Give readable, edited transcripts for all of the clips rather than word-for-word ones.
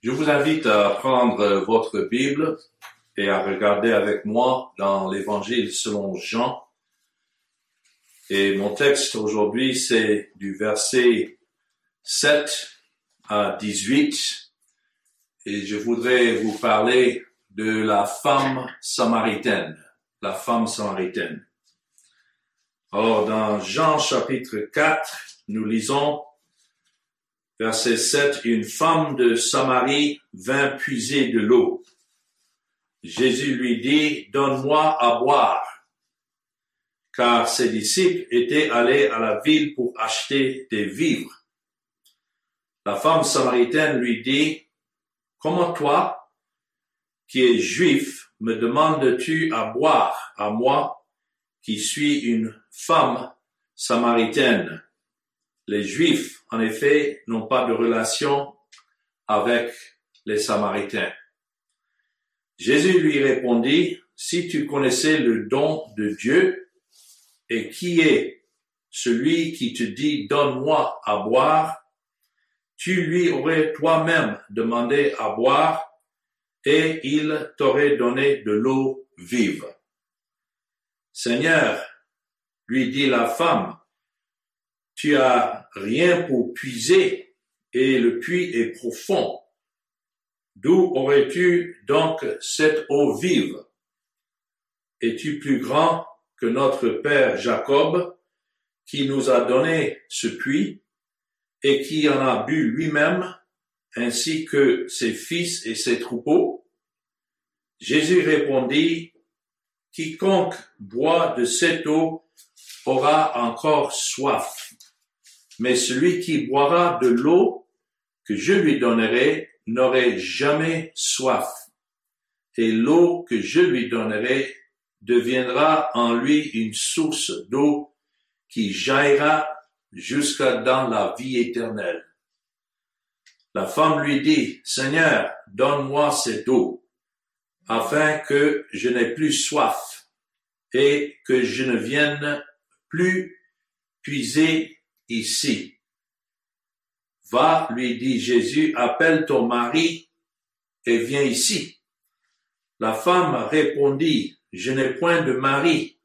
Je vous invite à prendre votre Bible et à regarder avec moi dans l'Évangile selon Jean. Et mon texte aujourd'hui, c'est du verset 7 à 18. Et je voudrais vous parler de la femme samaritaine. La femme samaritaine. Alors, dans Jean chapitre 4, nous lisons verset 7, une femme de Samarie vint puiser de l'eau. Jésus lui dit, donne-moi à boire, car ses disciples étaient allés à la ville pour acheter des vivres. La femme samaritaine lui dit, comment toi, qui es juif, me demandes-tu à boire à moi, qui suis une femme samaritaine? Les Juifs, en effet, n'ont pas de relation avec les Samaritains. Jésus lui répondit, si tu connaissais le don de Dieu et qui est celui qui te dit, donne-moi à boire, tu lui aurais toi-même demandé à boire et il t'aurait donné de l'eau vive. Seigneur, lui dit la femme, tu as rien pour puiser et le puits est profond. D'où aurais-tu donc cette eau vive? Es-tu plus grand que notre père Jacob, qui nous a donné ce puits et qui en a bu lui-même, ainsi que ses fils et ses troupeaux? Jésus répondit, quiconque boit de cette eau aura encore soif. Mais celui qui boira de l'eau que je lui donnerai n'aurait jamais soif. Et l'eau que je lui donnerai deviendra en lui une source d'eau qui jaillira jusqu'à dans la vie éternelle. La femme lui dit, Seigneur, donne-moi cette eau, afin que je n'ai plus soif et que je ne vienne plus puiser ici. Va, lui dit Jésus, appelle ton mari et viens ici. La femme répondit, je n'ai point de mari.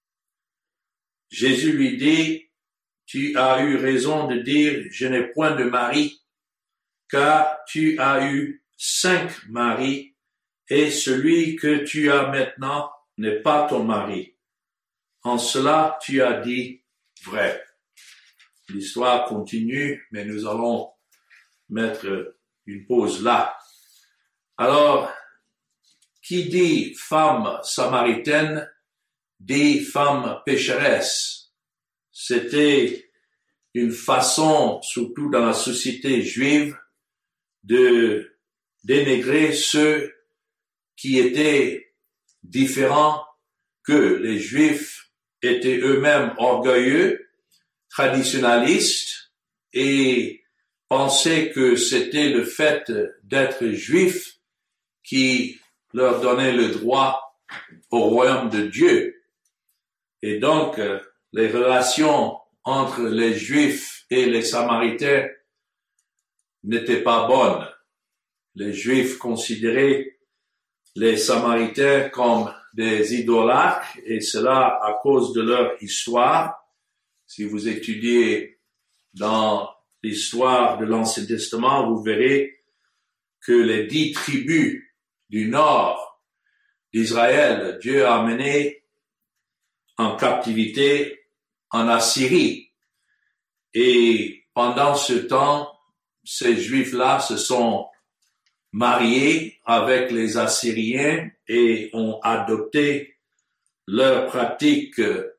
Jésus lui dit, tu as eu raison de dire, je n'ai point de mari, car tu as eu 5 maris et celui que tu as maintenant n'est pas ton mari. En cela, tu as dit vrai. L'histoire continue, mais nous allons mettre une pause là. Alors, qui dit femme samaritaine, dit femme pécheresse. C'était une façon, surtout dans la société juive, de dénigrer ceux qui étaient différents, que les Juifs étaient eux-mêmes orgueilleux, traditionnalistes et pensaient que c'était le fait d'être juif qui leur donnait le droit au royaume de Dieu. Et donc, les relations entre les Juifs et les Samaritains n'étaient pas bonnes. Les Juifs considéraient les Samaritains comme des idolâtres et cela à cause de leur histoire. Si vous étudiez dans l'histoire de l'Ancien Testament, vous verrez que les 10 tribus du nord d'Israël, Dieu a mené en captivité en Assyrie. Et pendant ce temps, ces Juifs-là se sont mariés avec les Assyriens et ont adopté leurs pratiques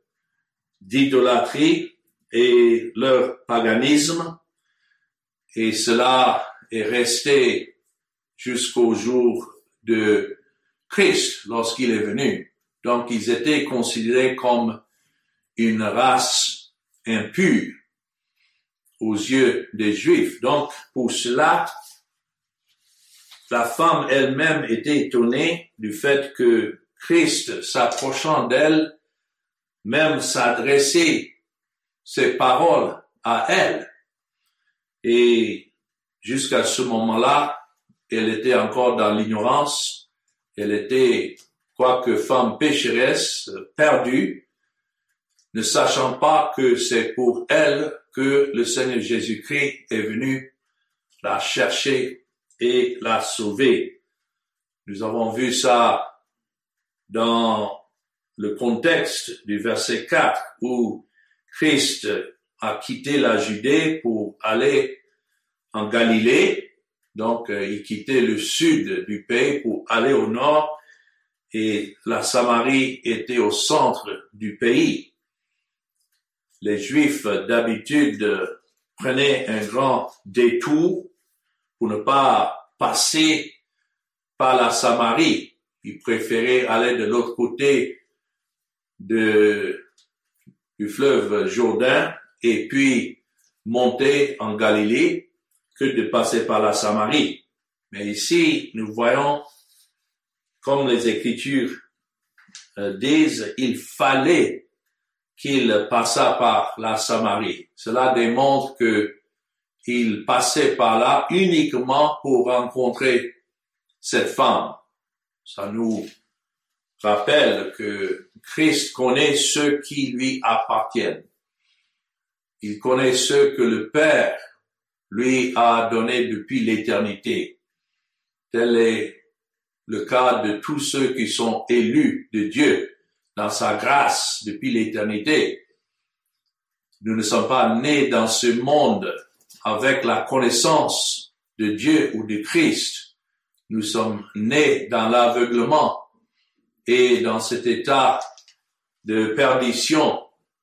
d'idolâtrie et leur paganisme, et cela est resté jusqu'au jour de Christ lorsqu'il est venu. Donc ils étaient considérés comme une race impure aux yeux des Juifs. Donc pour cela, la femme elle-même était étonnée du fait que Christ, s'approchant d'elle, même s'adresser ses paroles à elle. Et jusqu'à ce moment-là, elle était encore dans l'ignorance. Elle était, quoique femme pécheresse, perdue, ne sachant pas que c'est pour elle que le Seigneur Jésus-Christ est venu la chercher et la sauver. Nous avons vu ça dans le contexte du verset 4 où Christ a quitté la Judée pour aller en Galilée. Donc, il quittait le sud du pays pour aller au nord et la Samarie était au centre du pays. Les Juifs d'habitude prenaient un grand détour pour ne pas passer par la Samarie. Ils préféraient aller de l'autre côté du fleuve Jourdain et puis monter en Galilée que de passer par la Samarie. Mais ici, nous voyons, comme les Écritures disent, il fallait qu'il passât par la Samarie. Cela démontre que il passait par là uniquement pour rencontrer cette femme. Ça nous rappelle que Christ connaît ceux qui lui appartiennent. Il connaît ceux que le Père lui a donnés depuis l'éternité. Tel est le cas de tous ceux qui sont élus de Dieu dans sa grâce depuis l'éternité. Nous ne sommes pas nés dans ce monde avec la connaissance de Dieu ou de Christ. Nous sommes nés dans l'aveuglement et dans cet état de perdition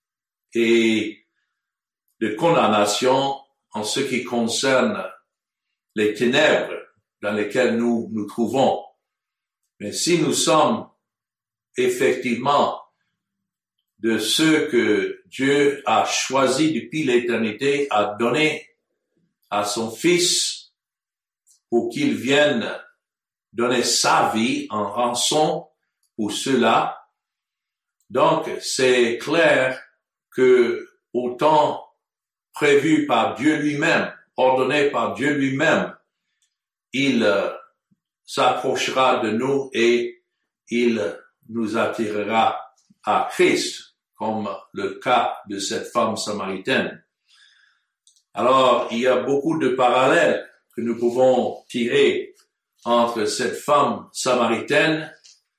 et de condamnation en ce qui concerne les ténèbres dans lesquelles nous nous trouvons. Mais si nous sommes effectivement de ceux que Dieu a choisis depuis l'éternité à donner à son Fils pour qu'il vienne donner sa vie en rançon pour ceux-là, donc c'est clair que au temps prévu par Dieu lui-même, ordonné par Dieu lui-même, il s'approchera de nous et il nous attirera à Christ, comme le cas de cette femme samaritaine. Alors, il y a beaucoup de parallèles que nous pouvons tirer entre cette femme samaritaine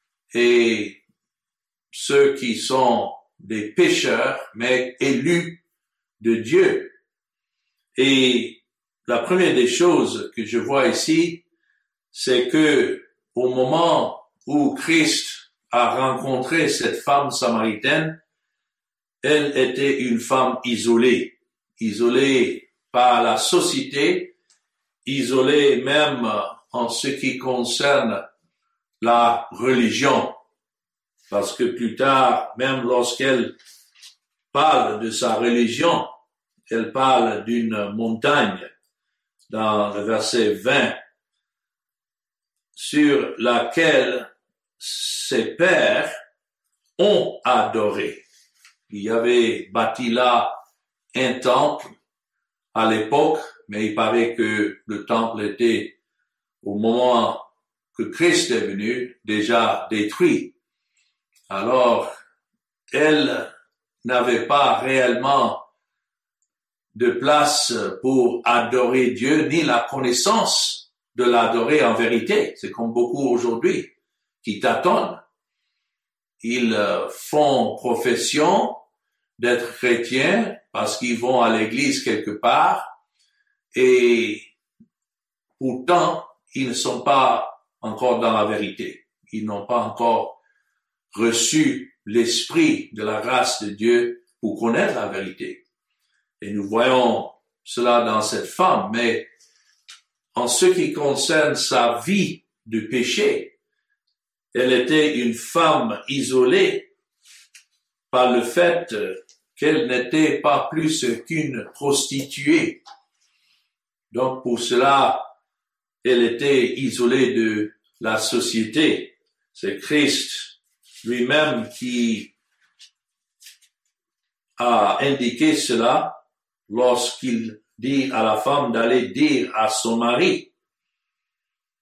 et ceux qui sont des pécheurs, mais élus de Dieu. Et la première des choses que je vois ici, c'est que au moment où Christ a rencontré cette femme samaritaine, elle était une femme isolée par la société, isolée même en ce qui concerne la religion. Parce que plus tard, même lorsqu'elle parle de sa religion, elle parle d'une montagne dans le verset 20 sur laquelle ses pères ont adoré. Il y avait bâti là un temple à l'époque, mais il paraît que le temple était, au moment que Christ est venu, déjà détruit. Alors, elle n'avait pas réellement de place pour adorer Dieu, ni la connaissance de l'adorer en vérité. C'est comme beaucoup aujourd'hui qui tâtonnent. Ils font profession d'être chrétiens parce qu'ils vont à l'église quelque part et pourtant ils ne sont pas encore dans la vérité. Ils n'ont pas encore reçu l'esprit de la grâce de Dieu pour connaître la vérité. Et nous voyons cela dans cette femme, mais en ce qui concerne sa vie de péché, elle était une femme isolée par le fait qu'elle n'était pas plus qu'une prostituée. Donc pour cela, elle était isolée de la société. C'est Christ lui-même qui a indiqué cela lorsqu'il dit à la femme d'aller dire à son mari.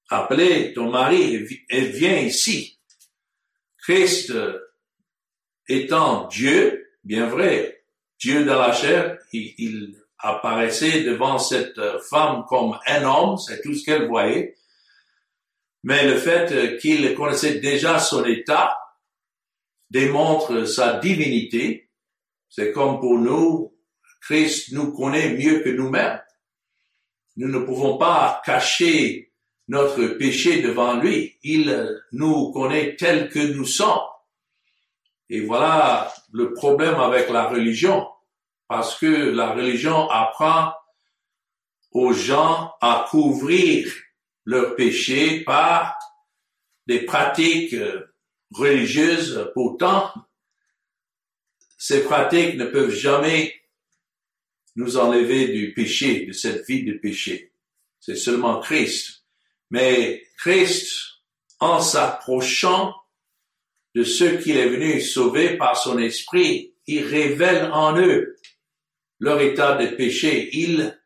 appelez ton mari et viens ici. Christ étant Dieu, bien vrai, Dieu dans la chair, il apparaissait devant cette femme comme un homme, c'est tout ce qu'elle voyait. Mais le fait qu'il connaissait déjà son état démontre sa divinité. C'est comme pour nous, Christ nous connaît mieux que nous-mêmes. Nous ne pouvons pas cacher notre péché devant lui. Il nous connaît tel que nous sommes. Et voilà le problème avec la religion. Parce que la religion apprend aux gens à couvrir leurs péchés par des pratiques religieuses. Pourtant, ces pratiques ne peuvent jamais nous enlever du péché, de cette vie de péché. C'est seulement Christ. Mais Christ, en s'approchant de ceux qu'il est venu sauver par son esprit, il révèle en eux leur état de péché. Il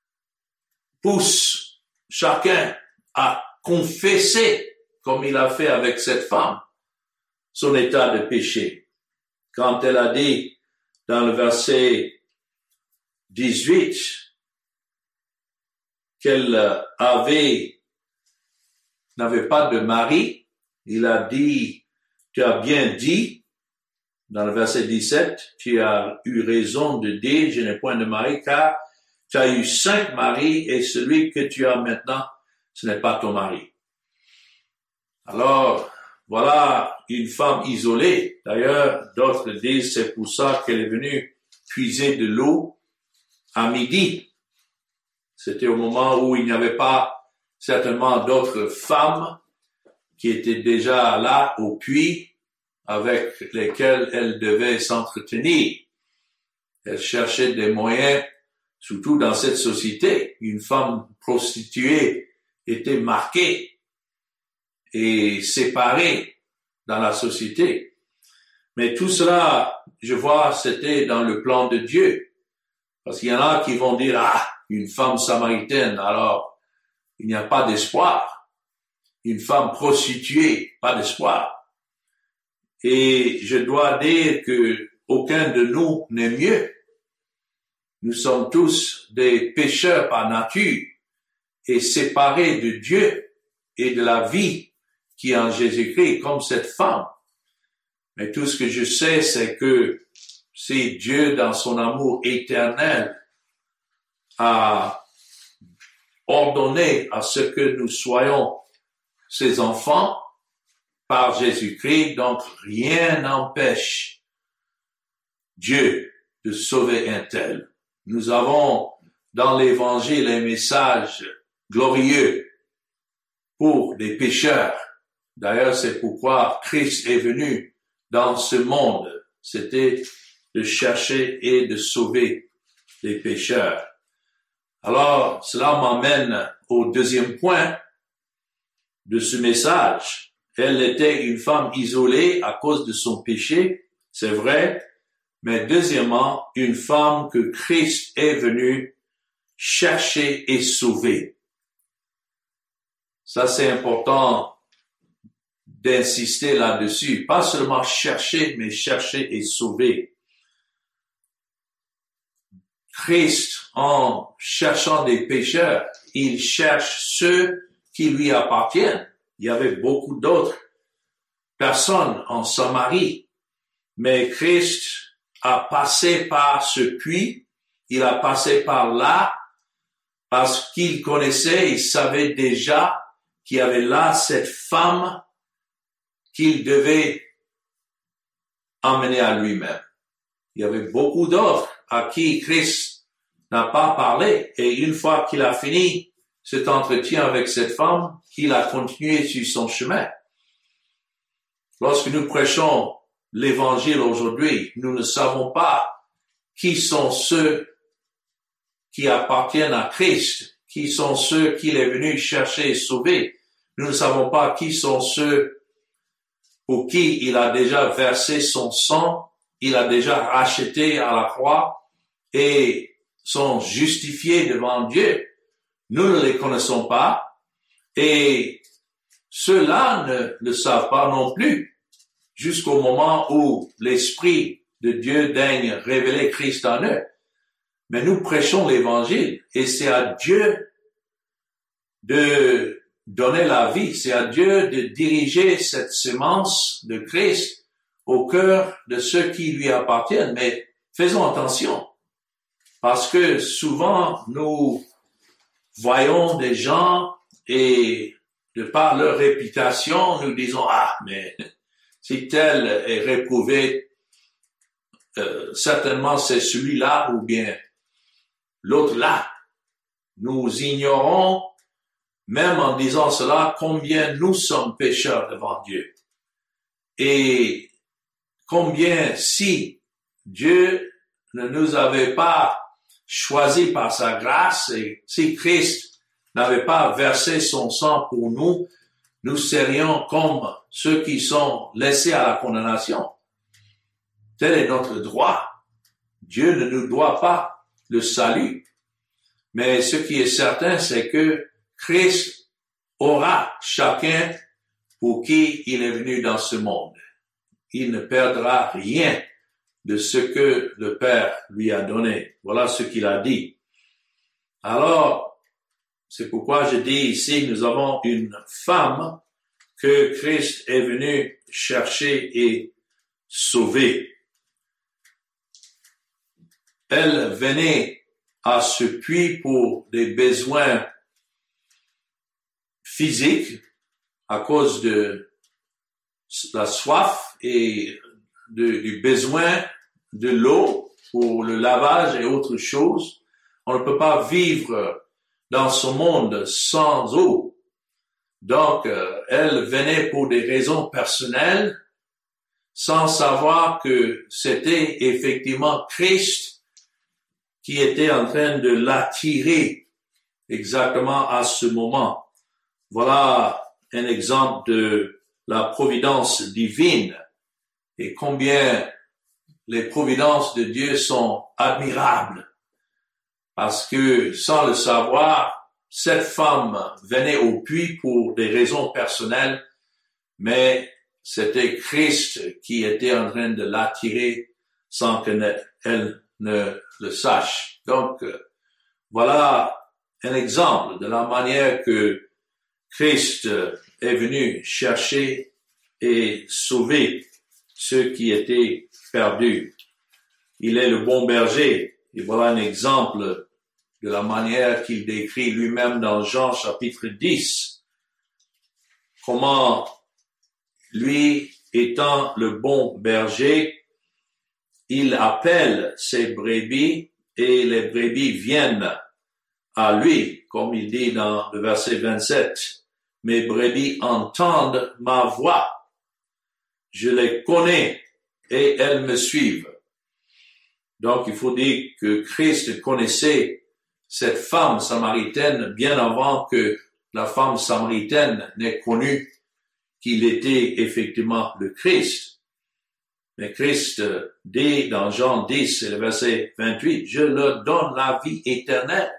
pousse chacun à confesser, comme il a fait avec cette femme, son état de péché. Quand elle a dit dans le verset 18 qu'elle n'avait pas de mari, il a dit, tu as bien dit, dans le verset 17, tu as eu raison de dire, je n'ai point de mari, car tu as eu 5 maris et celui que tu as maintenant, ce n'est pas ton mari. Alors, voilà une femme isolée. D'ailleurs, d'autres disent c'est pour ça qu'elle est venue puiser de l'eau à midi. C'était au moment où il n'y avait pas certainement d'autres femmes qui étaient déjà là au puits avec lesquelles elle devait s'entretenir. Elle cherchait des moyens, surtout dans cette société. Une femme prostituée était marquée et séparée dans la société. Mais tout cela, je vois, c'était dans le plan de Dieu. Parce qu'il y en a qui vont dire, une femme samaritaine, alors il n'y a pas d'espoir. Une femme prostituée, pas d'espoir. Et je dois dire que aucun de nous n'est mieux. Nous sommes tous des pécheurs par nature et séparés de Dieu et de la vie qui est en Jésus-Christ, comme cette femme. Mais tout ce que je sais, c'est que c'est Dieu, dans son amour éternel, a ordonné à ce que nous soyons ses enfants par Jésus-Christ. Donc, rien n'empêche Dieu de sauver un tel. Nous avons dans l'Évangile un message glorieux pour les pécheurs. D'ailleurs, c'est pourquoi Christ est venu dans ce monde. C'était de chercher et de sauver les pécheurs. Alors, cela m'amène au deuxième point de ce message. Elle était une femme isolée à cause de son péché, c'est vrai, mais deuxièmement, une femme que Christ est venu chercher et sauver. Ça, c'est important d'insister là-dessus. Pas seulement chercher, mais chercher et sauver. Christ, en cherchant des pécheurs, il cherche ceux qui lui appartiennent. Il y avait beaucoup d'autres personnes en Samarie, mais Christ a passé par ce puits, il a passé par là, parce qu'il connaissait, il savait déjà qu'il y avait là cette femme qu'il devait emmener à lui-même. Il y avait beaucoup d'autres à qui Christ n'a pas parlé, et une fois qu'il a fini cet entretien avec cette femme, il a continué sur son chemin. Lorsque nous prêchons l'Évangile aujourd'hui, nous ne savons pas qui sont ceux qui appartiennent à Christ, qui sont ceux qu'il est venu chercher et sauver. Nous ne savons pas qui sont ceux pour qui il a déjà versé son sang, il a déjà racheté à la croix et sont justifiés devant Dieu. Nous ne les connaissons pas, Et ceux-là ne le savent pas non plus, jusqu'au moment où l'Esprit de Dieu daigne révéler Christ en eux. Mais nous prêchons l'Évangile et c'est à Dieu de donner la vie, c'est à Dieu de diriger cette semence de Christ au cœur de ceux qui lui appartiennent. Mais faisons attention, parce que souvent nous voyons des gens et de par leur réputation, nous disons « Ah, mais si tel est réprouvé, certainement c'est celui-là ou bien l'autre là. » Nous ignorons, même en disant cela, combien nous sommes pécheurs devant Dieu. Et combien si Dieu ne nous avait pas choisis par sa grâce et si Christ n'avait pas versé son sang pour nous, nous serions comme ceux qui sont laissés à la condamnation. Tel est notre droit. Dieu ne nous doit pas le salut. Mais ce qui est certain, c'est que Christ aura chacun pour qui il est venu dans ce monde. Il ne perdra rien de ce que le Père lui a donné. Voilà ce qu'il a dit. Alors, c'est pourquoi je dis ici, nous avons une femme que Christ est venu chercher et sauver. Elle venait à ce puits pour des besoins physiques à cause de la soif et du besoin de l'eau pour le lavage et autres choses. On ne peut pas vivre dans ce monde sans eau. Donc, elle venait pour des raisons personnelles, sans savoir que c'était effectivement Christ qui était en train de l'attirer exactement à ce moment. Voilà un exemple de la providence divine et combien les providences de Dieu sont admirables. Parce que sans le savoir, cette femme venait au puits pour des raisons personnelles, mais c'était Christ qui était en train de l'attirer sans qu'elle ne le sache. Donc, voilà un exemple de la manière que Christ est venu chercher et sauver ceux qui étaient perdus. Il est le bon berger. Et voilà un exemple de la manière qu'il décrit lui-même dans Jean chapitre 10. Comment lui, étant le bon berger, il appelle ses brebis et les brebis viennent à lui, comme il dit dans le verset 27. Mes brebis entendent ma voix. Je les connais et elles me suivent. Donc, il faut dire que Christ connaissait cette femme samaritaine bien avant que la femme samaritaine n'ait connu qu'il était effectivement le Christ. Mais Christ dit dans Jean 10, et le verset 28, « Je leur donne la vie éternelle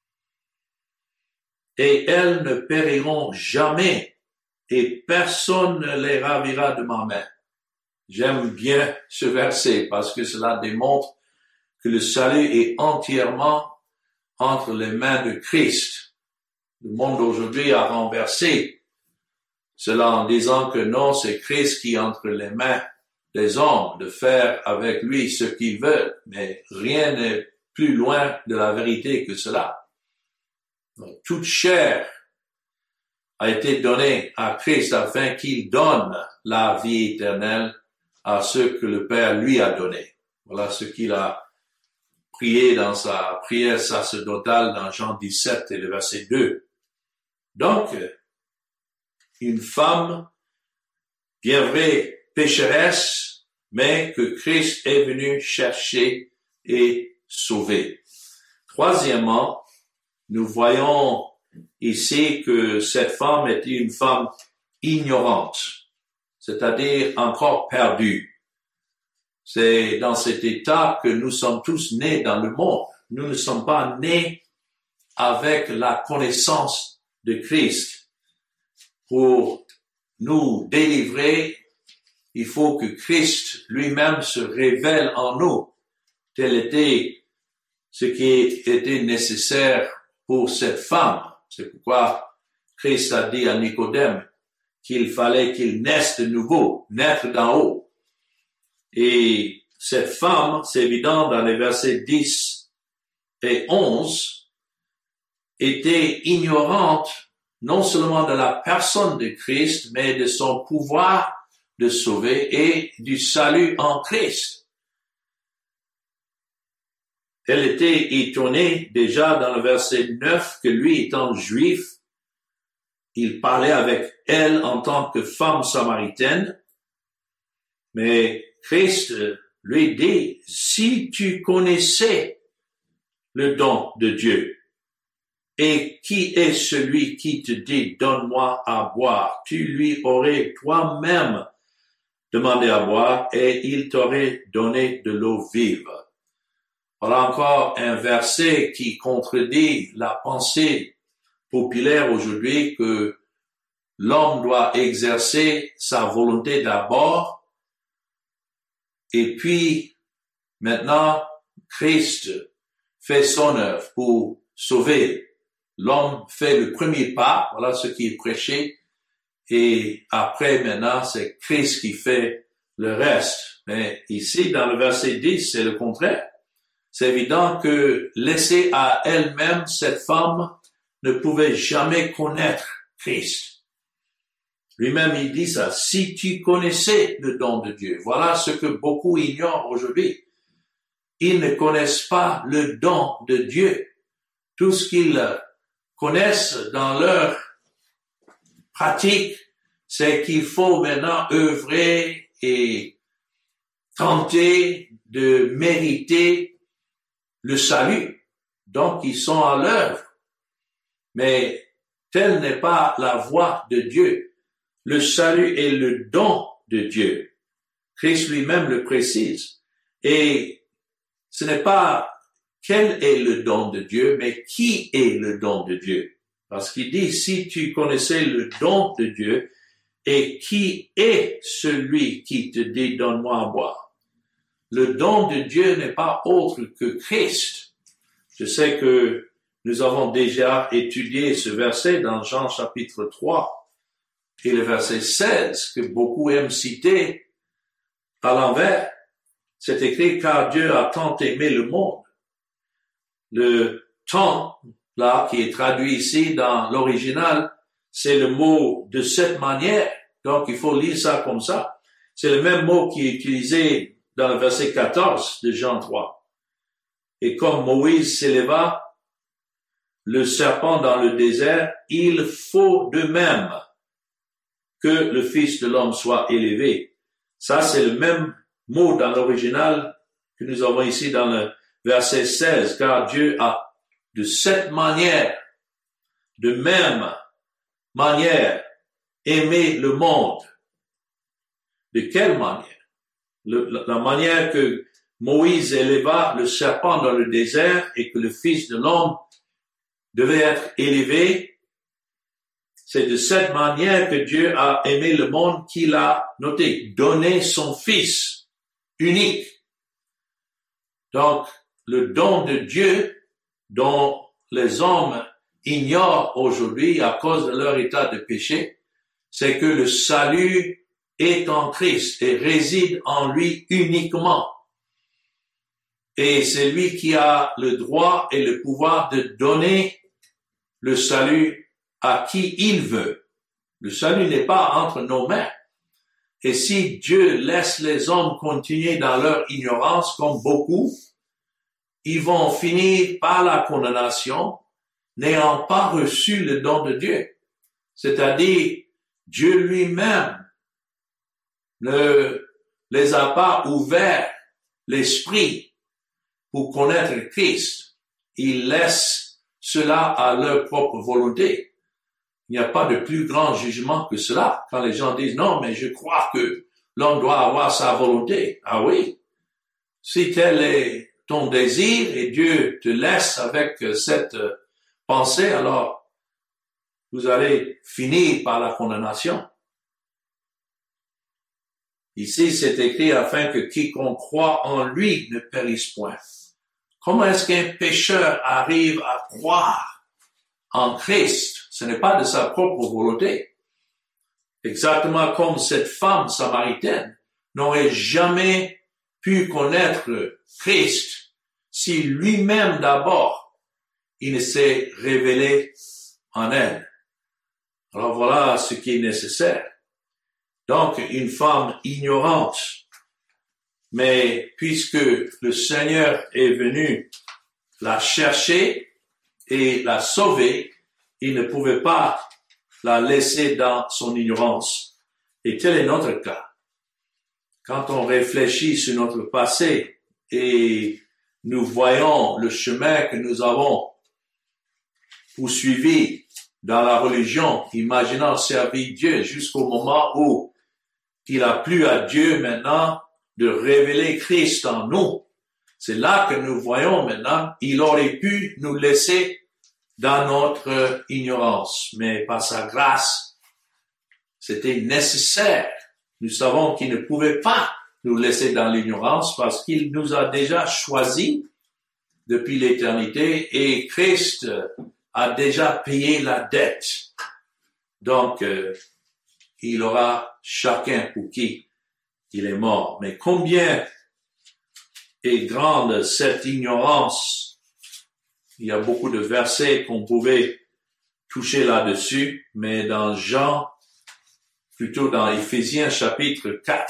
et elles ne périront jamais et personne ne les ravira de ma main. » J'aime bien ce verset parce que cela démontre que le salut est entièrement entre les mains de Christ. Le monde aujourd'hui a renversé cela en disant que non, c'est Christ qui est entre les mains des hommes de faire avec lui ce qu'ils veulent, mais rien n'est plus loin de la vérité que cela. Donc, toute chair a été donnée à Christ afin qu'il donne la vie éternelle à ceux que le Père lui a donné. Voilà ce qu'il a prié dans sa prière sacerdotale dans Jean 17 et le verset 2. Donc, une femme, bien vrai, pécheresse, mais que Christ est venu chercher et sauver. Troisièmement, nous voyons ici que cette femme était une femme ignorante, c'est-à-dire encore perdue. C'est dans cet état que nous sommes tous nés dans le monde. Nous ne sommes pas nés avec la connaissance de Christ. pour nous délivrer, il faut que Christ lui-même se révèle en nous. Tel était ce qui était nécessaire pour cette femme. C'est pourquoi Christ a dit à Nicodème qu'il fallait qu'il naisse de nouveau, naître d'en haut. Et cette femme, c'est évident dans les versets 10 et 11, était ignorante non seulement de la personne de Christ, mais de son pouvoir de sauver et du salut en Christ. Elle était étonnée déjà dans le verset 9 que lui, étant juif, il parlait avec elle en tant que femme samaritaine. Mais Christ lui dit, si tu connaissais le don de Dieu, et qui est celui qui te dit, donne-moi à boire, tu lui aurais toi-même demandé à boire et il t'aurait donné de l'eau vive. Voilà encore un verset qui contredit la pensée populaire aujourd'hui que l'homme doit exercer sa volonté d'abord et puis maintenant Christ fait son œuvre pour sauver. L'homme fait le premier pas, voilà ce qui est prêché, et après maintenant c'est Christ qui fait le reste. Mais ici dans le verset 10 c'est le contraire. C'est évident que laissée à elle-même, cette femme ne pouvait jamais connaître Christ. Lui-même, il dit ça, si tu connaissais le don de Dieu. Voilà ce que beaucoup ignorent aujourd'hui. Ils ne connaissent pas le don de Dieu. Tout ce qu'ils connaissent dans leur pratique, c'est qu'il faut maintenant œuvrer et tenter de mériter le salut. Donc, ils sont à l'œuvre. Mais telle n'est pas la voie de Dieu. Le salut est le don de Dieu. Christ lui-même le précise. Et ce n'est pas quel est le don de Dieu, mais qui est le don de Dieu. Parce qu'il dit, si tu connaissais le don de Dieu, et qui est celui qui te dit, donne-moi à boire. Le don de Dieu n'est pas autre que Christ. Je sais que nous avons déjà étudié ce verset dans Jean chapitre 3 et le verset 16 que beaucoup aiment citer à l'envers. C'est écrit, car Dieu a tant aimé le monde. Le tant, là, qui est traduit ici dans l'original, c'est le mot de cette manière. Donc, il faut lire ça comme ça. C'est le même mot qui est utilisé dans le verset 14 de Jean 3. Et comme Moïse s'éleva le serpent dans le désert, il faut de même que le Fils de l'homme soit élevé. Ça, c'est le même mot dans l'original que nous avons ici dans le verset 16, car Dieu a de cette manière, de même manière, aimé le monde. De quelle manière? La manière que Moïse éleva le serpent dans le désert et que le Fils de l'homme devait être élevé, c'est de cette manière que Dieu a aimé le monde qu'il a noté, donné son Fils unique. Donc, le don de Dieu dont les hommes ignorent aujourd'hui à cause de leur état de péché, c'est que le salut est en Christ et réside en lui uniquement. Et c'est lui qui a le droit et le pouvoir de donner le salut à qui il veut. Le salut n'est pas entre nos mains. Et si Dieu laisse les hommes continuer dans leur ignorance, comme beaucoup, ils vont finir par la condamnation, n'ayant pas reçu le don de Dieu. C'est-à-dire, Dieu lui-même ne les a pas ouvert l'esprit pour connaître Christ. Il laisse cela à leur propre volonté. Il n'y a pas de plus grand jugement que cela. Quand les gens disent, non, mais je crois que l'homme doit avoir sa volonté. Ah oui. Si tel est ton désir et Dieu te laisse avec cette pensée, alors vous allez finir par la condamnation. Ici, c'est écrit afin que quiconque croit en lui ne périsse point. Comment est-ce qu'un pécheur arrive à croire en Christ? Ce n'est pas de sa propre volonté. Exactement comme cette femme samaritaine n'aurait jamais pu connaître Christ si lui-même d'abord, il ne s'est révélé en elle. Alors voilà ce qui est nécessaire. Donc, une femme ignorante, mais puisque le Seigneur est venu la chercher et la sauver, il ne pouvait pas la laisser dans son ignorance. Et tel est notre cas. Quand on réfléchit sur notre passé et nous voyons le chemin que nous avons poursuivi dans la religion, imaginant servir Dieu jusqu'au moment où il a plu à Dieu maintenant de révéler Christ en nous. C'est là que nous voyons maintenant, il aurait pu nous laisser dans notre ignorance, mais par sa grâce, c'était nécessaire. Nous savons qu'il ne pouvait pas nous laisser dans l'ignorance parce qu'il nous a déjà choisis depuis l'éternité et Christ a déjà payé la dette. Donc, il aura chacun pour qui il est mort. Mais combien est grande cette ignorance? Il y a beaucoup de versets qu'on pouvait toucher là-dessus, mais dans Jean, plutôt dans Éphésiens chapitre 4,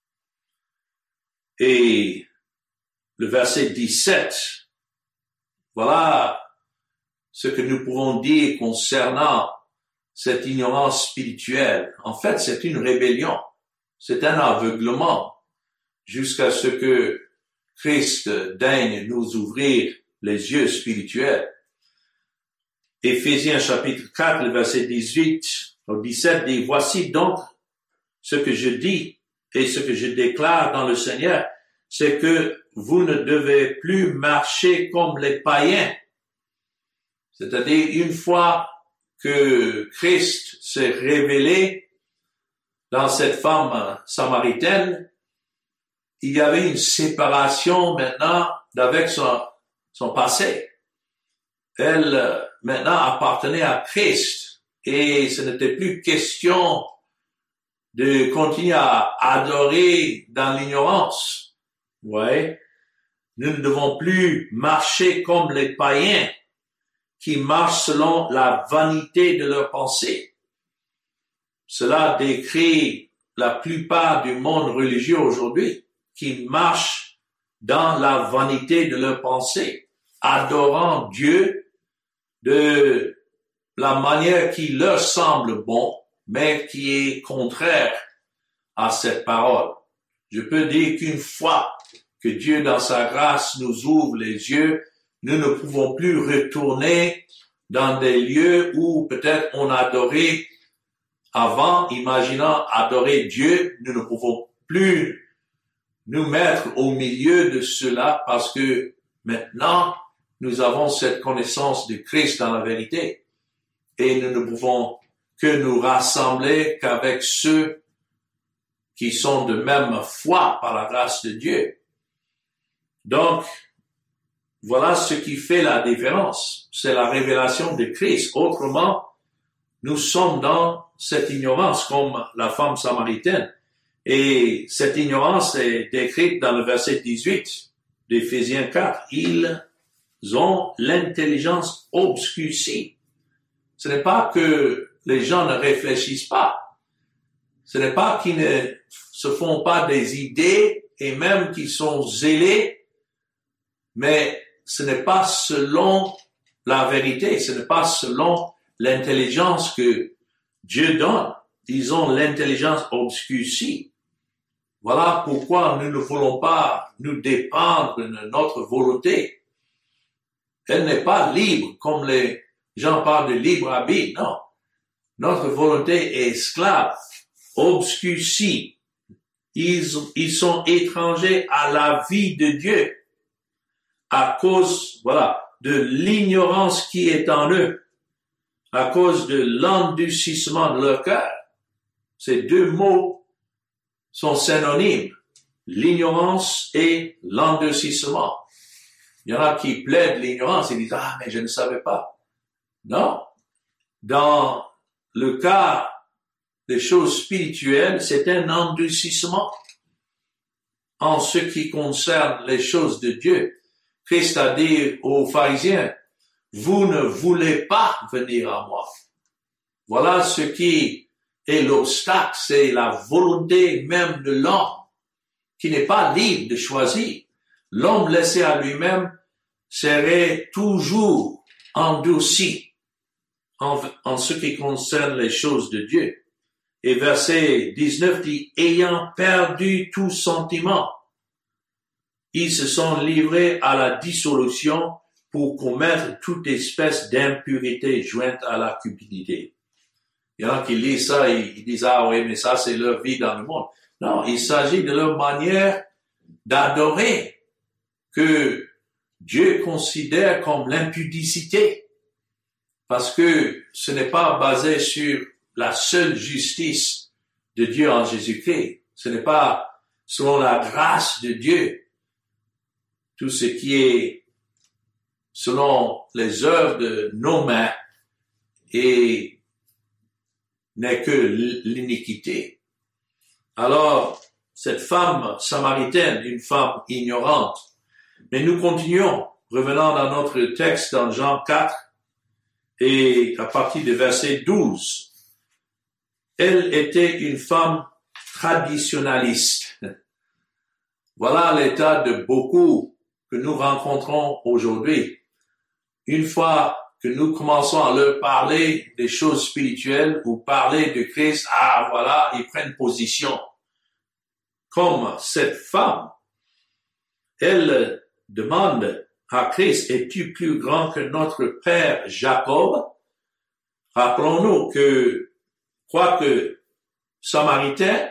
et le verset 17, voilà ce que nous pouvons dire concernant cette ignorance spirituelle. En fait, c'est une rébellion, c'est un aveuglement, jusqu'à ce que Christ daigne nous ouvrir les yeux spirituels. Éphésiens chapitre 4, le verset 18 au 17 dit, « Voici donc ce que je dis et ce que je déclare dans le Seigneur, c'est que vous ne devez plus marcher comme les païens. » C'est-à-dire, une fois que Christ s'est révélé dans cette femme samaritaine, il y avait une séparation maintenant avec son passé. Elle, maintenant, appartenait à Christ et ce n'était plus question de continuer à adorer dans l'ignorance. Ouais. Nous ne devons plus marcher comme les païens qui marchent selon la vanité de leurs pensées. Cela décrit la plupart du monde religieux aujourd'hui, qui marchent dans la vanité de leurs pensées, adorant Dieu de la manière qui leur semble bon, mais qui est contraire à cette parole. Je peux dire qu'une fois que Dieu, dans sa grâce, nous ouvre les yeux, nous ne pouvons plus retourner dans des lieux où peut-être on adorait avant, imaginant adorer Dieu. Nous ne pouvons plus nous mettre au milieu de cela parce que maintenant, nous avons cette connaissance de Christ dans la vérité et nous ne pouvons que nous rassembler qu'avec ceux qui sont de même foi par la grâce de Dieu. Donc, voilà ce qui fait la différence. C'est la révélation de Christ. Autrement, nous sommes dans cette ignorance comme la femme samaritaine. Et cette ignorance est décrite dans le verset 18 d'Éphésiens 4. Ils ont l'intelligence obscurcie. Ce n'est pas que les gens ne réfléchissent pas. Ce n'est pas qu'ils ne se font pas des idées et même qu'ils sont zélés, mais ce n'est pas selon la vérité, ce n'est pas selon l'intelligence que Dieu donne. Ils ont l'intelligence obscurcie. Voilà pourquoi nous ne voulons pas nous dépendre de notre volonté. Elle n'est pas libre, comme les gens parlent de libre arbitre, non. Notre volonté est esclave, obscurcie. Ils sont étrangers à la vie de Dieu à cause, de l'ignorance qui est en eux. à cause de l'endurcissement de leur cœur. Ces deux mots sont synonymes, l'ignorance et l'endurcissement. Il y en a qui plaident l'ignorance et disent « Ah, mais je ne savais pas ». Non. Dans le cas des choses spirituelles, c'est un endurcissement en ce qui concerne les choses de Dieu. Christ a dit aux pharisiens, vous ne voulez pas venir à moi. Voilà ce qui est l'obstacle, c'est la volonté même de l'homme, qui n'est pas libre de choisir. L'homme laissé à lui-même serait toujours endurci en ce qui concerne les choses de Dieu. Et verset 19 dit, ayant perdu tout sentiment, ils se sont livrés à la dissolution pour commettre toute espèce d'impurité jointe à la cupidité. Il y en a qui lisent ça et ils disent, ah oui, mais ça c'est leur vie dans le monde. Non, il s'agit de leur manière d'adorer que Dieu considère comme l'impudicité. Parce que ce n'est pas basé sur la seule justice de Dieu en Jésus-Christ. Ce n'est pas selon la grâce de Dieu. Tout ce qui est selon les œuvres de nos mains et n'est que l'iniquité. Alors, cette femme samaritaine, une femme ignorante, mais nous continuons, revenant dans notre texte dans Jean 4 et à partir du verset 12. Elle était une femme traditionnaliste. Voilà l'état de beaucoup que nous rencontrons aujourd'hui. Une fois que nous commençons à leur parler des choses spirituelles ou parler de Christ, ah voilà, ils prennent position. Comme cette femme, elle demande à Christ, es-tu plus grand que notre père Jacob? Rappelons-nous que, quoique Samaritains,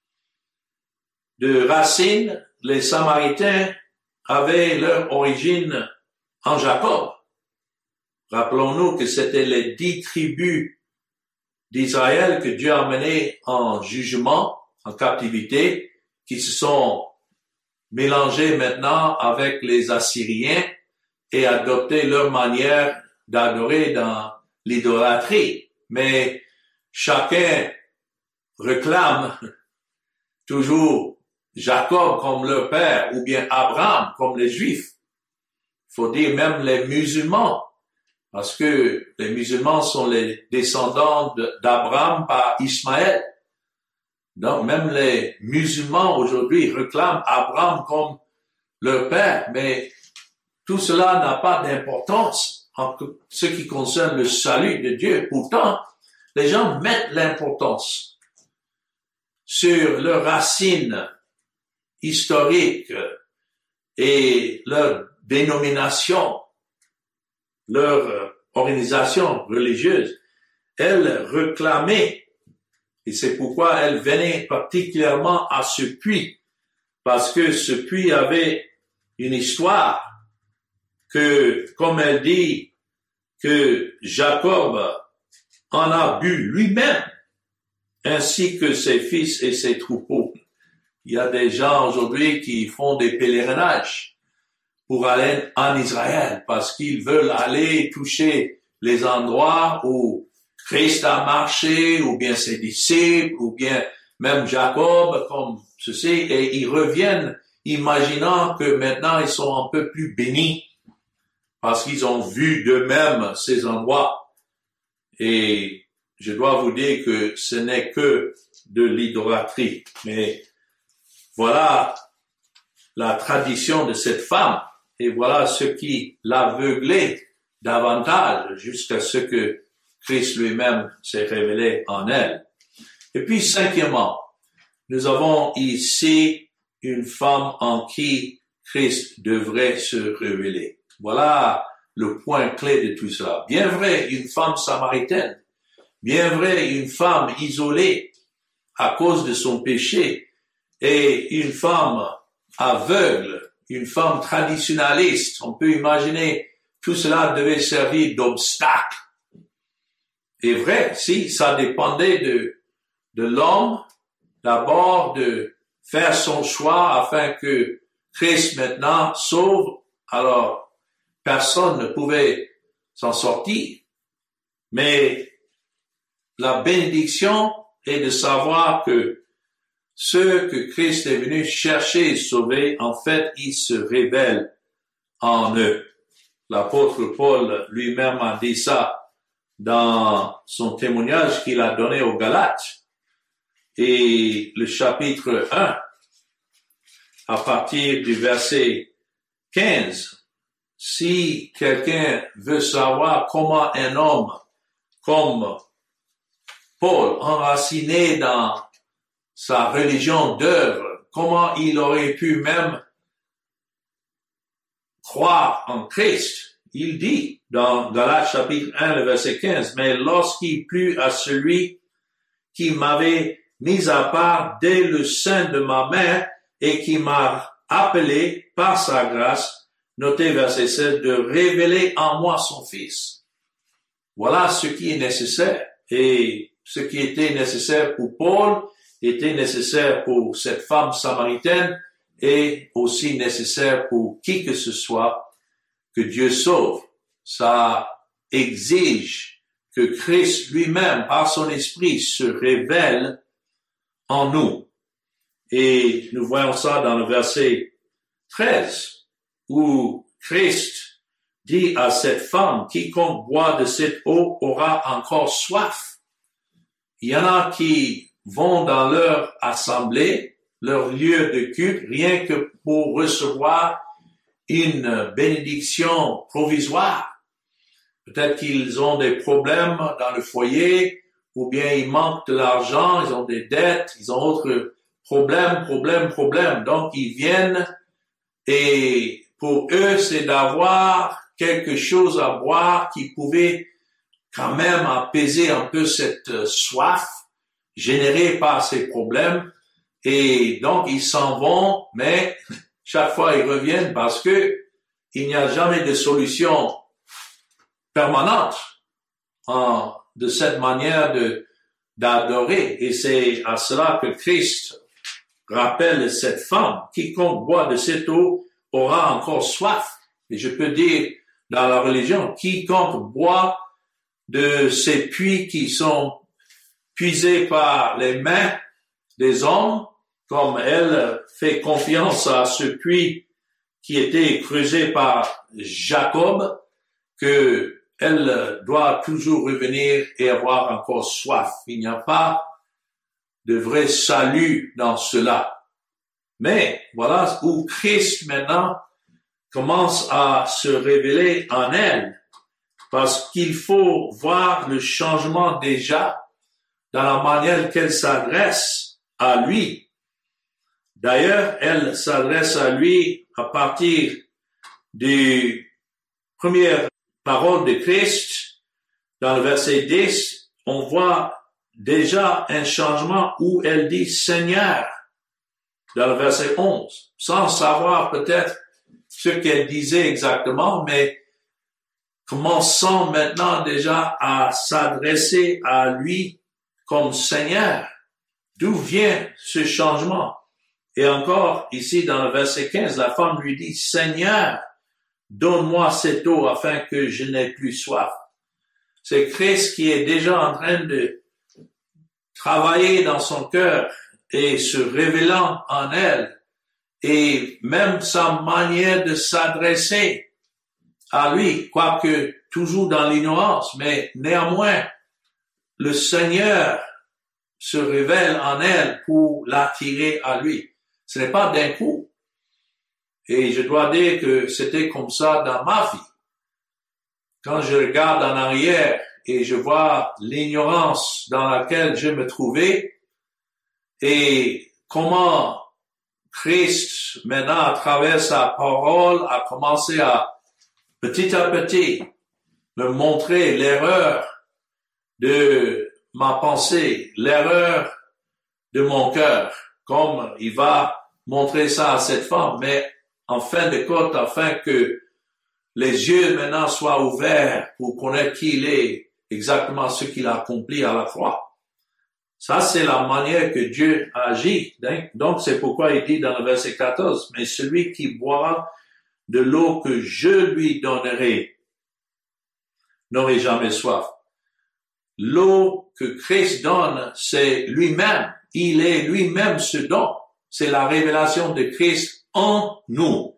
de racine, les Samaritains avaient leur origine en Jacob. Rappelons-nous que c'était les 10 tribus d'Israël que Dieu a menées en jugement, en captivité, qui se sont mélangés maintenant avec les Assyriens et adopté leur manière d'adorer dans l'idolâtrie. Mais chacun réclame toujours Jacob comme leur père ou bien Abraham comme les Juifs. Il faut dire même les musulmans, parce que les musulmans sont les descendants d'Abraham par Ismaël. Donc même les musulmans aujourd'hui réclament Abraham comme leur père, mais tout cela n'a pas d'importance en ce qui concerne le salut de Dieu. Pourtant, les gens mettent l'importance sur leurs racines historiques et leur dénomination, leur organisation religieuse. Elle réclamait, et c'est pourquoi elle venait particulièrement à ce puits, parce que ce puits avait une histoire que, comme elle dit, que Jacob en a bu lui-même, ainsi que ses fils et ses troupeaux. Il y a des gens aujourd'hui qui font des pèlerinages pour aller en Israël parce qu'ils veulent aller toucher les endroits où Christ a marché, ou bien ses disciples, ou bien même Jacob, comme ceci, et ils reviennent imaginant que maintenant ils sont un peu plus bénis parce qu'ils ont vu d'eux-mêmes ces endroits. Et je dois vous dire que ce n'est que de l'idolâtrie. Mais voilà la tradition de cette femme, et voilà ce qui l'aveuglait davantage jusqu'à ce que Christ lui-même s'est révélé en elle. Et puis, cinquièmement, nous avons ici une femme en qui Christ devrait se révéler. Voilà le point clé de tout cela. Bien vrai, une femme samaritaine, bien vrai, une femme isolée à cause de son péché, et une femme aveugle, une femme traditionnaliste. On peut imaginer tout cela devait servir d'obstacle est vrai. Si ça dépendait de l'homme, d'abord de faire son choix afin que Christ maintenant sauve, alors personne ne pouvait s'en sortir. Mais la bénédiction est de savoir que ceux que Christ est venu chercher et sauver, en fait, ils se révèlent en eux. L'apôtre Paul lui-même a dit ça dans son témoignage qu'il a donné aux Galates. Et le chapitre 1, à partir du verset 15, si quelqu'un veut savoir comment un homme comme Paul, enraciné dans sa religion d'œuvre, comment il aurait pu même croire en Christ, il dit dans Galates chapitre 1, le verset 15, « Mais lorsqu'il plut à celui qui m'avait mis à part dès le sein de ma mère et qui m'a appelé par sa grâce, notez verset 16, de révéler en moi son Fils. » Voilà ce qui est nécessaire. Et ce qui était nécessaire pour Paul était nécessaire pour cette femme samaritaine et aussi nécessaire pour qui que ce soit que Dieu sauve. Ça exige que Christ lui-même, par son esprit, se révèle en nous. Et nous voyons ça dans le verset 13, où Christ dit à cette femme, quiconque boit de cette eau aura encore soif. Il y en a qui vont dans leur assemblée, leur lieu de culte, rien que pour recevoir une bénédiction provisoire. Peut-être qu'ils ont des problèmes dans le foyer, ou bien ils manquent de l'argent, ils ont des dettes, ils ont autres problèmes. Donc ils viennent et pour eux c'est d'avoir quelque chose à boire qui pouvait quand même apaiser un peu cette soif générée par ces problèmes. Et donc, ils s'en vont, mais chaque fois, ils reviennent parce que il n'y a jamais de solution permanente de cette manière d'adorer. Et c'est à cela que Christ rappelle cette femme. Quiconque boit de cette eau aura encore soif. Et je peux dire, dans la religion, quiconque boit de ces puits qui sont puisés par les mains des hommes, comme elle fait confiance à ce puits qui était creusé par Jacob, que elle doit toujours revenir et avoir encore soif. Il n'y a pas de vrai salut dans cela. Mais voilà où Christ maintenant commence à se révéler en elle, parce qu'il faut voir le changement déjà dans la manière qu'elle s'adresse à lui. D'ailleurs, elle s'adresse à lui à partir des premières paroles de Christ. Dans le verset 10, on voit déjà un changement où elle dit Seigneur. Dans le verset 11, sans savoir peut-être ce qu'elle disait exactement, mais commençons maintenant déjà à s'adresser à lui comme Seigneur. D'où vient ce changement? Et encore, ici dans le verset 15, la femme lui dit, Seigneur, donne-moi cette eau afin que je n'ai plus soif. C'est Christ qui est déjà en train de travailler dans son cœur et se révélant en elle. Et même sa manière de s'adresser à lui, quoique toujours dans l'ignorance, mais néanmoins, le Seigneur se révèle en elle pour l'attirer à lui. Ce n'est pas d'un coup. Et je dois dire que c'était comme ça dans ma vie. Quand je regarde en arrière et je vois l'ignorance dans laquelle je me trouvais et comment Christ, maintenant, à travers sa parole, a commencé à petit me montrer l'erreur de ma pensée, l'erreur de mon cœur, comme il va montrer ça à cette femme, mais en fin de compte, afin que les yeux maintenant soient ouverts pour connaître qui il est, exactement ce qu'il a accompli à la croix. Ça, c'est la manière que Dieu agit. Donc, c'est pourquoi il dit dans le verset 14, « Mais celui qui boira de l'eau que je lui donnerai n'aurait jamais soif. » L'eau que Christ donne, c'est lui-même. Il est lui-même ce don. C'est la révélation de Christ en nous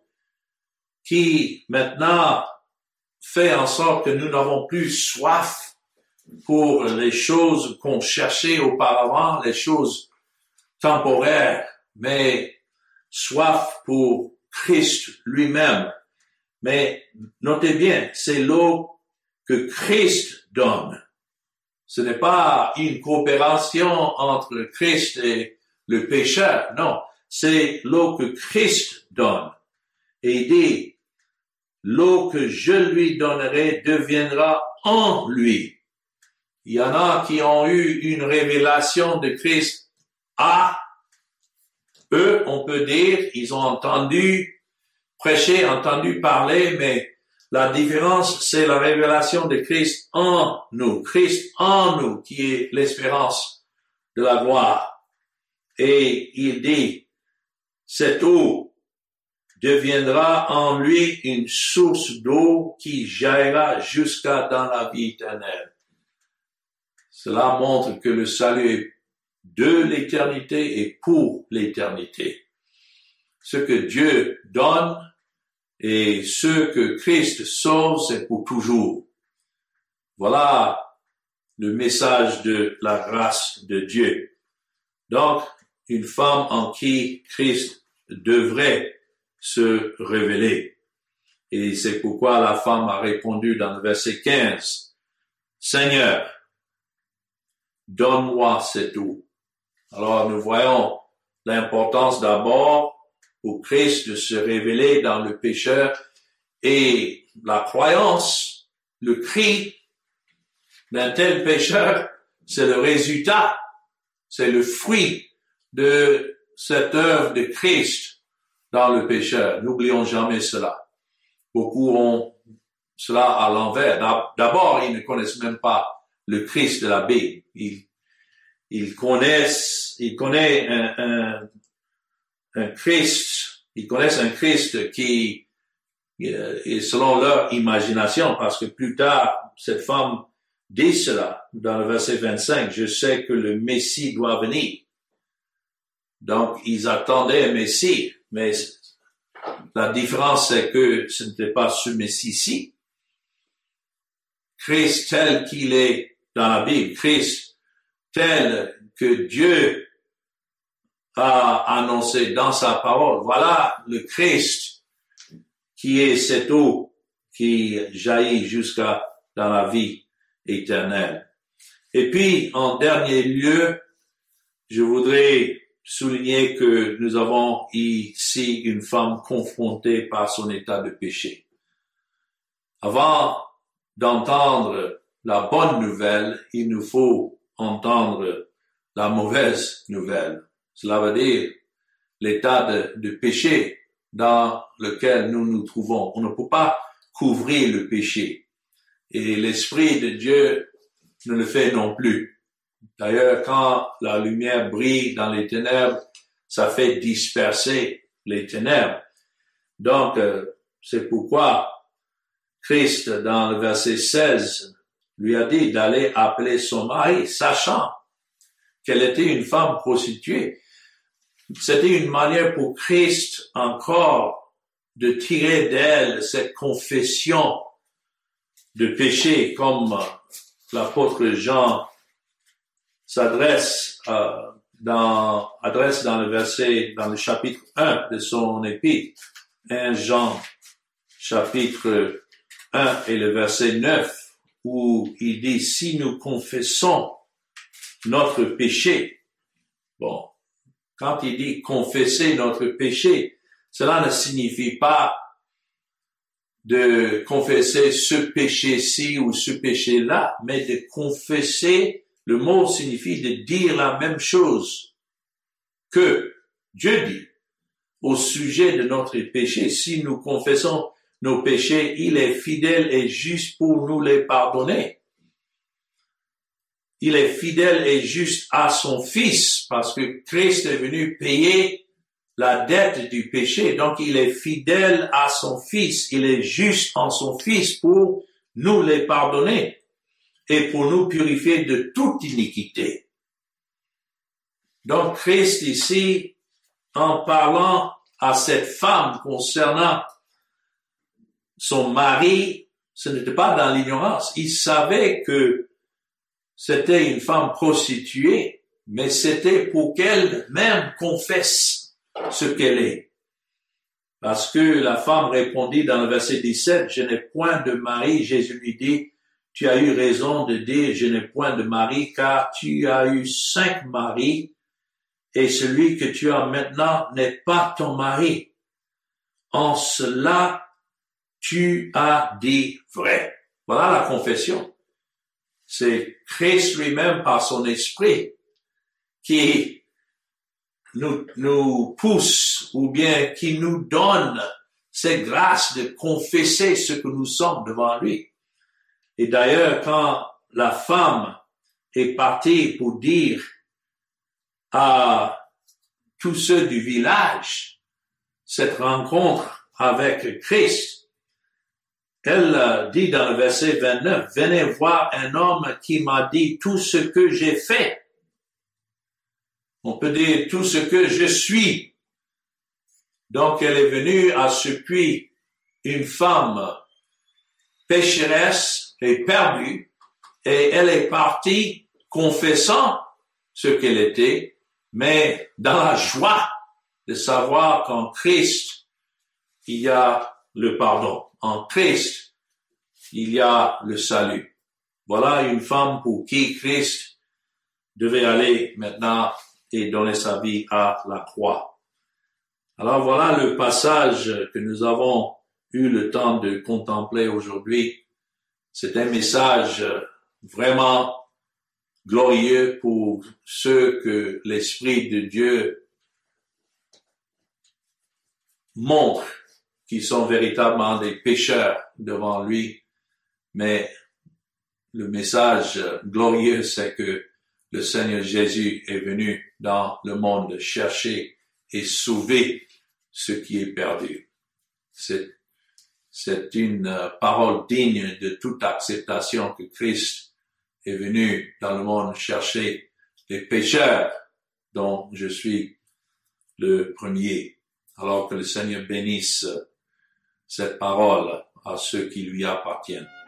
qui maintenant fait en sorte que nous n'avons plus soif pour les choses qu'on cherchait auparavant, les choses temporaires, mais soif pour Christ lui-même. Mais notez bien, c'est l'eau que Christ donne. Ce n'est pas une coopération entre Christ et le pécheur, non, c'est l'eau que Christ donne. Et il dit, l'eau que je lui donnerai deviendra en lui. Il y en a qui ont eu une révélation de Christ à eux, on peut dire, ils ont entendu prêcher, entendu parler, mais la différence, c'est la révélation de Christ en nous qui est l'espérance de la gloire. Et il dit, cette eau deviendra en lui une source d'eau qui jaillira jusqu'à dans la vie éternelle. Cela montre que le salut est de l'éternité et pour l'éternité. Ce que Dieu donne et ce que Christ sauve, c'est pour toujours. Voilà le message de la grâce de Dieu. Donc, une femme en qui Christ devrait se révéler. Et c'est pourquoi la femme a répondu dans le verset 15, « Seigneur, donne-moi cette eau. » Alors, nous voyons l'importance d'abord pour Christ de se révéler dans le pécheur et la croyance, le cri d'un tel pécheur, c'est le résultat, c'est le fruit de cette œuvre de Christ dans le pécheur. N'oublions jamais cela. Beaucoup ont cela à l'envers. D'abord, ils ne connaissent même pas le Christ de la Bible. Ils connaissent un Christ, ils connaissent un Christ qui est selon leur imagination, parce que plus tard, cette femme dit cela dans le verset 25, « Je sais que le Messie doit venir. » Donc, ils attendaient un Messie, mais la différence, c'est que ce n'était pas ce Messie-ci. Christ tel qu'il est dans la Bible, Christ tel que Dieu a annoncé dans sa parole. Voilà le Christ qui est cette eau qui jaillit jusqu'à dans la vie éternelle. Et puis, en dernier lieu, je voudrais souligner que nous avons ici une femme confrontée par son état de péché. Avant d'entendre la bonne nouvelle, il nous faut entendre la mauvaise nouvelle. Cela veut dire l'état de péché dans lequel nous nous trouvons. On ne peut pas couvrir le péché. Et l'Esprit de Dieu ne le fait non plus. D'ailleurs, quand la lumière brille dans les ténèbres, ça fait disperser les ténèbres. Donc, c'est pourquoi Christ, dans le verset 16, lui a dit d'aller appeler son mari, sachant qu'elle était une femme prostituée. C'était une manière pour Christ encore de tirer d'elle cette confession de péché, comme l'apôtre Jean s'adresse dans le chapitre 1 de son épître, 1 Jean chapitre 1 et le verset 9, où il dit, si nous confessons notre péché, bon, quand il dit confesser notre péché, cela ne signifie pas de confesser ce péché-ci ou ce péché-là, mais de confesser, le mot signifie de dire la même chose que Dieu dit au sujet de notre péché. Si nous confessons nos péchés, il est fidèle et juste pour nous les pardonner il est fidèle et juste à son Fils, parce que Christ est venu payer la dette du péché. Donc, il est fidèle à son Fils. Il est juste en son Fils pour nous les pardonner et pour nous purifier de toute iniquité. Donc, Christ ici, en parlant à cette femme concernant son mari, ce n'était pas dans l'ignorance. Il savait que c'était une femme prostituée, mais c'était pour qu'elle-même confesse ce qu'elle est. Parce que la femme répondit dans le verset 17, « Je n'ai point de mari. » Jésus lui dit, « Tu as eu raison de dire, je n'ai point de mari, car tu as eu 5 maris, et celui que tu as maintenant n'est pas ton mari. En cela, tu as dit vrai. » Voilà la confession. C'est Christ lui-même par son esprit qui nous pousse ou bien qui nous donne cette grâce de confesser ce que nous sommes devant lui. Et d'ailleurs, quand la femme est partie pour dire à tous ceux du village cette rencontre avec Christ, elle dit dans le verset 29, « Venez voir un homme qui m'a dit tout ce que j'ai fait. » On peut dire tout ce que je suis. Donc, elle est venue à ce puits, une femme pécheresse et perdue, et elle est partie confessant ce qu'elle était, mais dans la joie de savoir qu'en Christ, il y a le pardon. En Christ, il y a le salut. Voilà une femme pour qui Christ devait aller maintenant et donner sa vie à la croix. Alors voilà le passage que nous avons eu le temps de contempler aujourd'hui. C'est un message vraiment glorieux pour ceux que l'Esprit de Dieu montre qui sont véritablement des pécheurs devant lui. Mais le message glorieux, c'est que le Seigneur Jésus est venu dans le monde chercher et sauver ce qui est perdu. C'est une parole digne de toute acceptation que Christ est venu dans le monde chercher les pécheurs dont je suis le premier. Alors que le Seigneur bénisse cette parole à ceux qui lui appartiennent.